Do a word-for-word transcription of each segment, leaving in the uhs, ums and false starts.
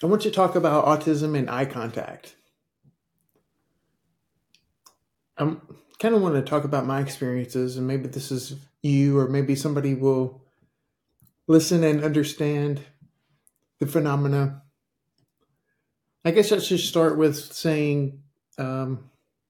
I want you to talk about autism and eye contact. I kind of want to talk about my experiences, and maybe this is you, or maybe somebody will listen and understand the phenomena. I guess I should start with saying um,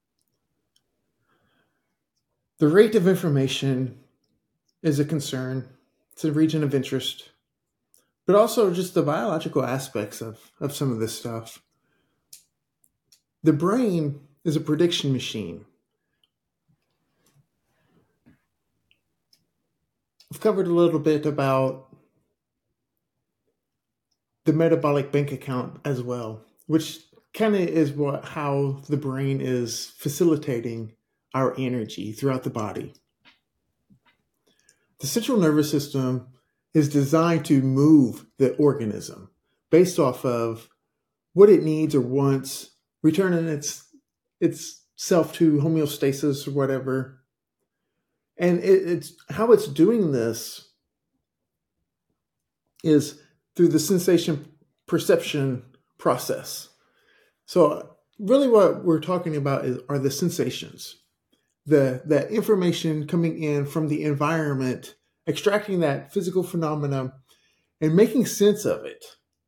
the rate of information is a concern. It's a region of interest, but also just the biological aspects of, of some of this stuff. The brain is a prediction machine. I've covered a little bit about the metabolic bank account as well, which kind of is what how the brain is facilitating our energy throughout the body. The central nervous system is designed to move the organism based off of what it needs or wants, returning its its self to homeostasis or whatever. And it, it's how it's doing this is through the sensation perception process. So really what we're talking about is are the sensations, the that information coming in from the environment, extracting that physical phenomena and making sense of it.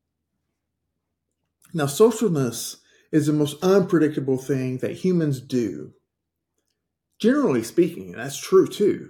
Now, socialness is the most unpredictable thing that humans do. Generally speaking, and that's true too.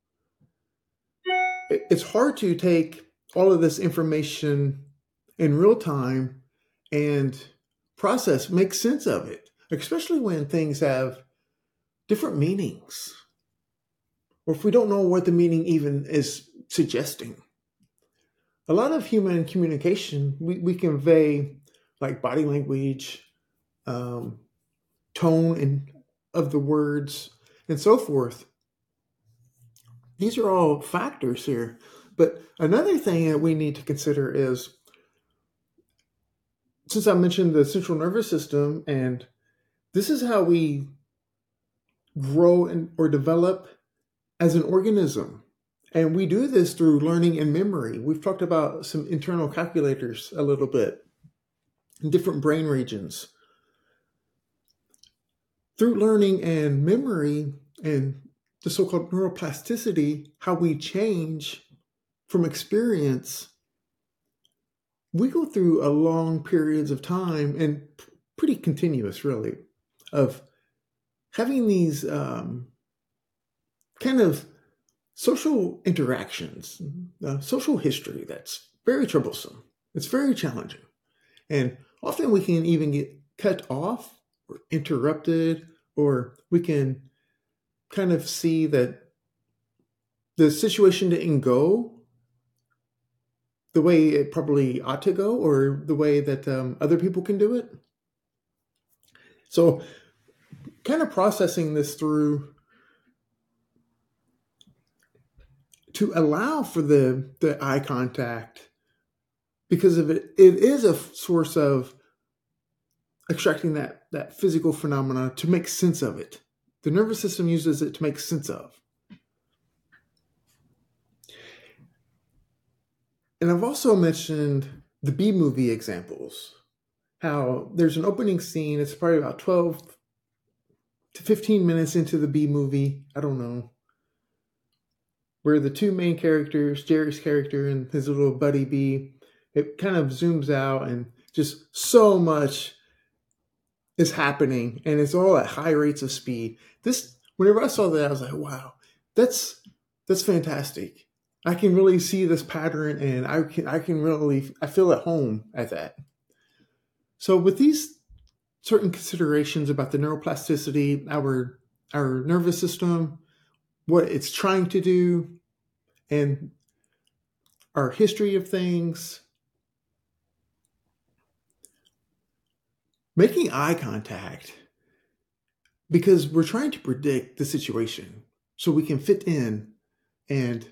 It's hard to take all of this information in real time and process, make sense of it, especially when things have different meanings, or if we don't know what the meaning even is suggesting. A lot of human communication, we, we convey like body language, um, tone and of the words, and so forth. These are all factors here. But another thing that we need to consider is, since I mentioned the central nervous system, and this is how we grow and or develop as an organism. And we do this through learning and memory. We've talked about some internal calculators a little bit in different brain regions. Through learning and memory and the so-called neuroplasticity, how we change from experience, we go through a long periods of time and pretty continuous, really, of having these um, kind of social interactions, uh, social history that's very troublesome. It's very challenging. And often we can even get cut off or interrupted, or we can kind of see that the situation didn't go the way it probably ought to go, or the way that um, other people can do it. So kind of processing this through to allow for the, the eye contact, because of it, it is a source of extracting that, that physical phenomena to make sense of it. The nervous system uses it to make sense of. And I've also mentioned the B movie examples, how there's an opening scene. It's probably about twelve to fifteen minutes into the B movie. I don't know. Where the two main characters, Jerry's character and his little buddy B, it kind of zooms out and just so much is happening, and it's all at high rates of speed. This, whenever I saw that, I was like, wow, that's that's fantastic. I can really see this pattern, and I can I can really I feel at home at that. So with these certain considerations about the neuroplasticity, our our nervous system, what it's trying to do, and our history of things, making eye contact, because we're trying to predict the situation so we can fit in and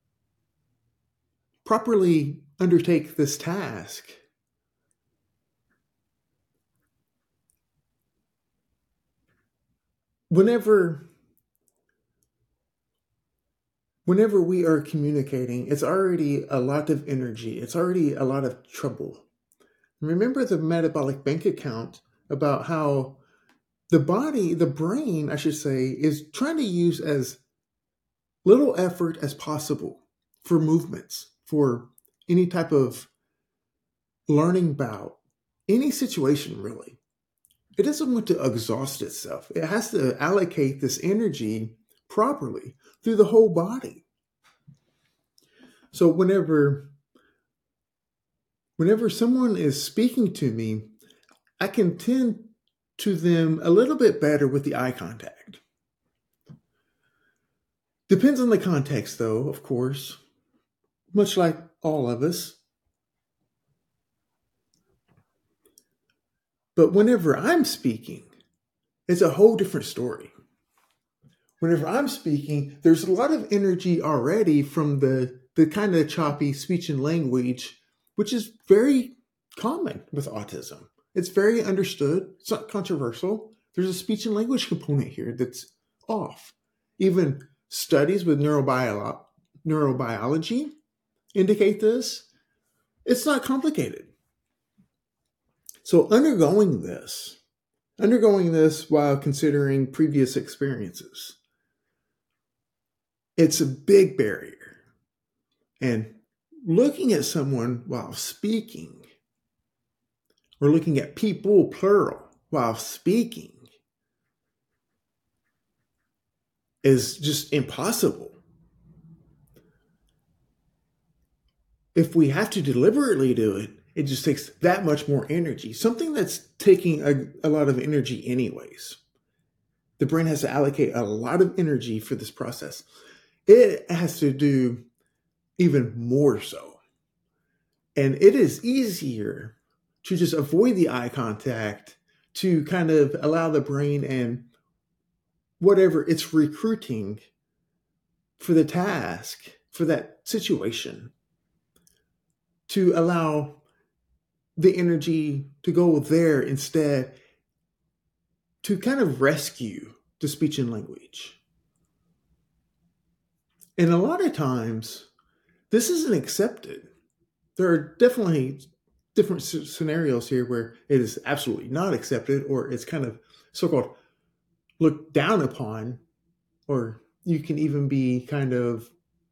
properly undertake this task. Whenever whenever we are communicating, it's already a lot of energy. It's already a lot of trouble. Remember the metabolic bank account about how the body, the brain, I should say, is trying to use as little effort as possible for movements, for any type of learning about any situation, really. It doesn't want to exhaust itself. It has to allocate this energy properly through the whole body. So whenever, whenever someone is speaking to me, I can tend to them a little bit better with the eye contact. Depends on the context, though, of course, much like all of us. But whenever I'm speaking, it's a whole different story. Whenever I'm speaking, there's a lot of energy already from the, the kind of choppy speech and language, which is very common with autism. It's very understood. It's not controversial. There's a speech and language component here that's off. Even studies with neurobio- neurobiology indicate this. It's not complicated. So undergoing this, undergoing this while considering previous experiences, it's a big barrier. And looking at someone while speaking, or looking at people, plural, while speaking, is just impossible. If we have to deliberately do it, it just takes that much more energy. Something that's taking a, a lot of energy anyways. The brain has to allocate a lot of energy for this process. It has to do even more so. And it is easier to just avoid the eye contact, to kind of allow the brain and whatever it's recruiting for the task, for that situation, to allow the energy to go there instead, to kind of rescue the speech and language. And a lot of times, this isn't accepted. There are definitely different scenarios here where it is absolutely not accepted, or it's kind of so-called looked down upon, or you can even be kind of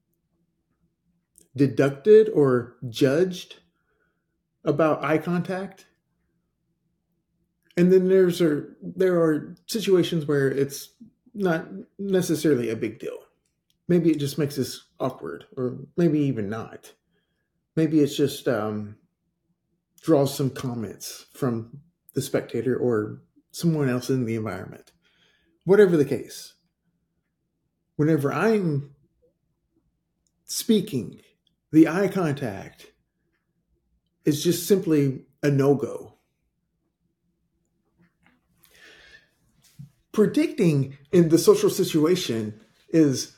deducted or judged about eye contact. And then there's a, there are situations where it's not necessarily a big deal. Maybe it just makes us awkward, or maybe even not. Maybe it's just um, draws some comments from the spectator or someone else in the environment. Whatever the case, whenever I'm speaking, the eye contact is just simply a no-go. Predicting in the social situation is,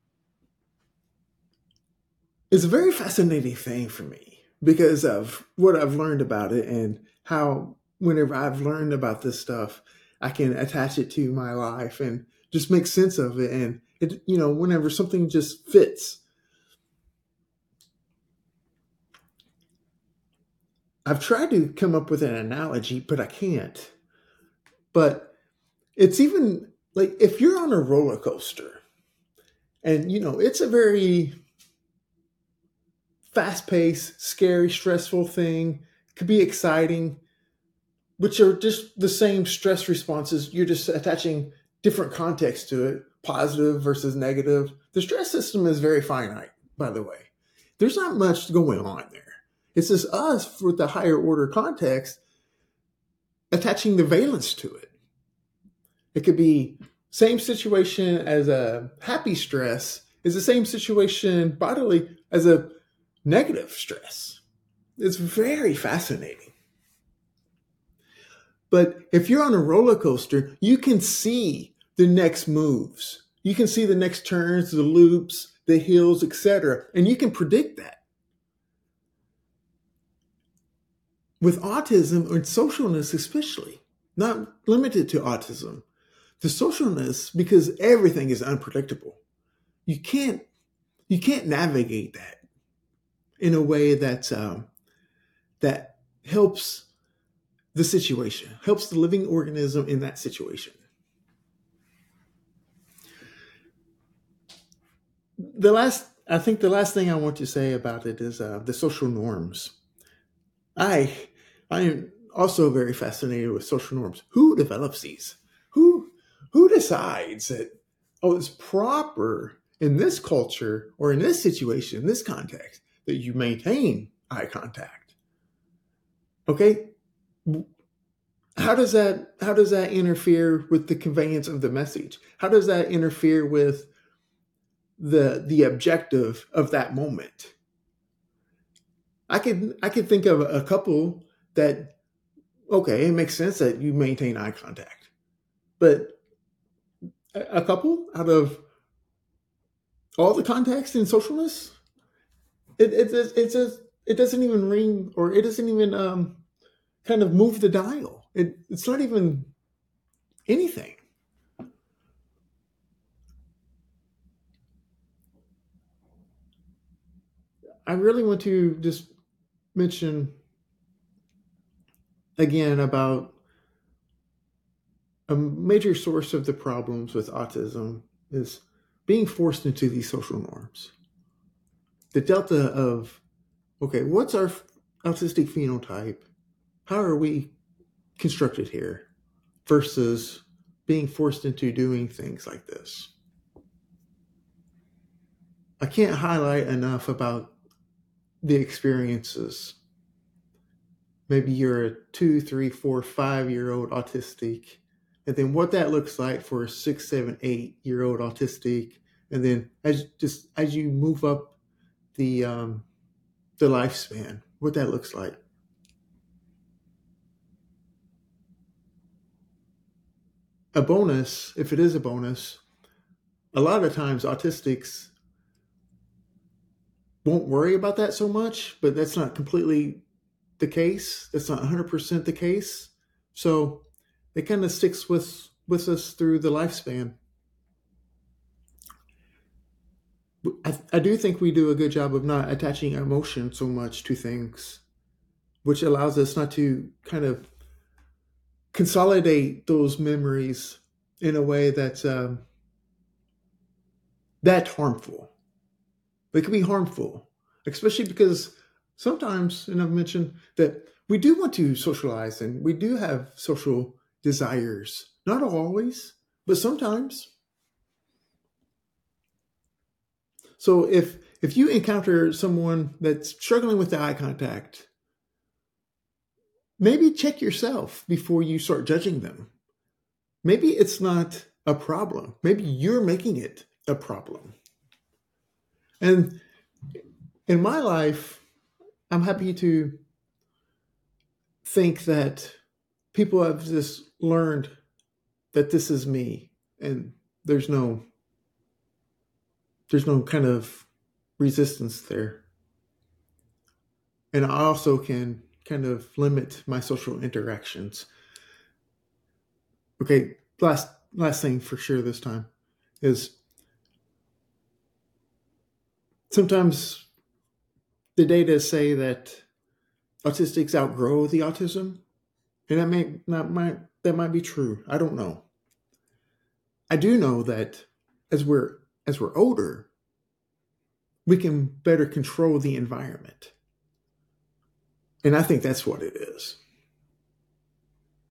is a very fascinating thing for me because of what I've learned about it, and how whenever I've learned about this stuff, I can attach it to my life and just make sense of it. And it, you know, whenever something just fits. I've tried to come up with an analogy, but I can't. But it's even like if you're on a roller coaster and, you know, it's a very fast-paced, scary, stressful thing. It could be exciting, which are just the same stress responses. You're just attaching different context to it, positive versus negative. The stress system is very finite, by the way. There's not much going on there. It's just us with the higher order context attaching the valence to it. It could be same situation as a happy stress is the same situation bodily as a negative stress. It's very fascinating. But if you're on a roller coaster, you can see the next moves. You can see the next turns, the loops, the hills, et cetera. And you can predict that. With autism and socialness especially, not limited to autism, the socialness, because everything is unpredictable. You can't, you can't navigate that in a way that's, um, that helps the situation, helps the living organism in that situation. The last, I think the last thing I want to say about it is uh, the social norms. I, I am also very fascinated with social norms. Who develops these? Who, who decides that, oh, it's proper in this culture or in this situation, in this context, that you maintain eye contact? Okay, how does that how does that interfere with the conveyance of the message? How does that interfere with the the objective of that moment? I could I could think of a couple that, okay, it makes sense that you maintain eye contact, but a couple out of all the context in socialness, it it it, it just it doesn't even ring, or it doesn't even um, kind of move the dial. It, it's not even anything. I really want to just mention again about a major source of the problems with autism is being forced into these social norms. The delta of, okay, what's our autistic phenotype? How are we constructed here? Versus being forced into doing things like this. I can't highlight enough about the experiences. Maybe you're a two, three, four, five-year-old autistic, and then what that looks like for a six, seven, eight-year-old autistic, and then as just as you move up the um, the lifespan, what that looks like. A bonus, if it is a bonus, a lot of times autistics won't worry about that so much, but that's not completely the case. That's not one hundred percent the case. So it kind of sticks with, with us through the lifespan. I, I do think we do a good job of not attaching emotion so much to things, which allows us not to kind of consolidate those memories in a way that's um, that harmful. They can be harmful, especially because sometimes, and I've mentioned that we do want to socialize and we do have social desires. Not always, but sometimes. So if if you encounter someone that's struggling with the eye contact, maybe check yourself before you start judging them. Maybe it's not a problem. Maybe you're making it a problem. And in my life, I'm happy to think that people have just learned that this is me, and there's no there's no kind of resistance there. And I also can kind of limit my social interactions. Okay, last last thing for sure this time is sometimes the data say that autistics outgrow the autism, and that may not might that might be true. I don't know. I do know that as we're as we're older, we can better control the environment. And I think that's what it is.